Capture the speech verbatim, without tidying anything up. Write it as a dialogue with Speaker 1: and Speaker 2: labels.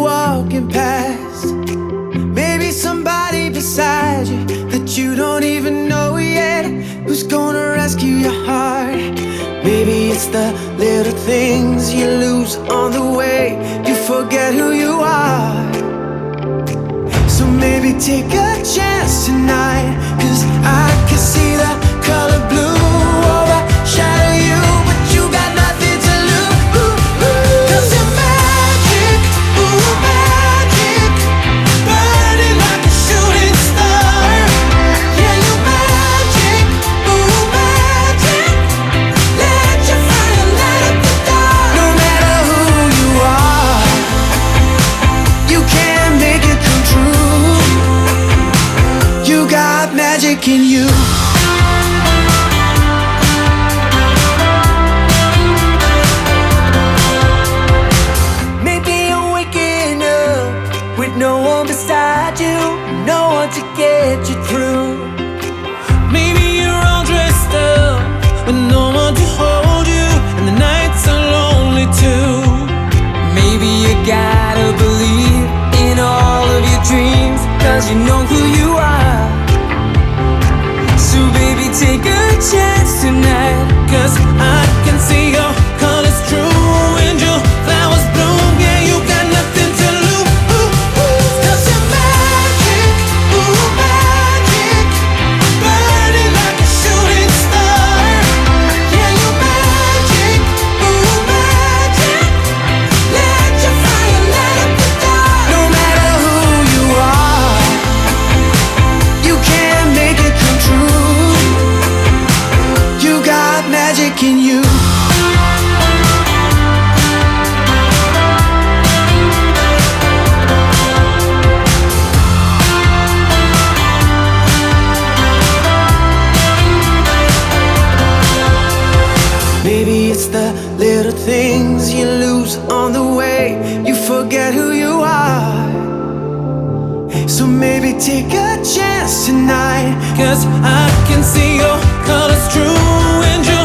Speaker 1: walking past. Maybe somebody beside you that you don't even know yet, who's gonna rescue your heart. Maybe it's the little things you lose on the way, you forget who you are. So maybe take a chance tonight, 'cause I can see the color blue overshadow you, but you got nothing to lose. 'Cause you're magic, ooh magic, burning like a shooting star. Yeah, you're magic, ooh magic, let your fire light up the dark. No matter who you are, you can make it come true. You got magic in you. Maybe you're waking up with no one beside you, no one to get you through. Maybe you're all dressed up with no one to hold you, and the nights are lonely too. Maybe you gotta believe in all of your dreams, 'cause you know who you are. So baby, take a chance tonight, 'cause I can see your colors true and your flowers bloom. Yeah, you got nothing to lose. 'Cause you're magic, ooh magic, burning like a shooting star. Yeah, you're magic, ooh magic, let your fire light up the dark. No matter who you are, you can make it come true. You got magic in you. Maybe it's the little things you lose on the way, you forget who you are. So maybe take a chance tonight, 'cause I can see your colors true and you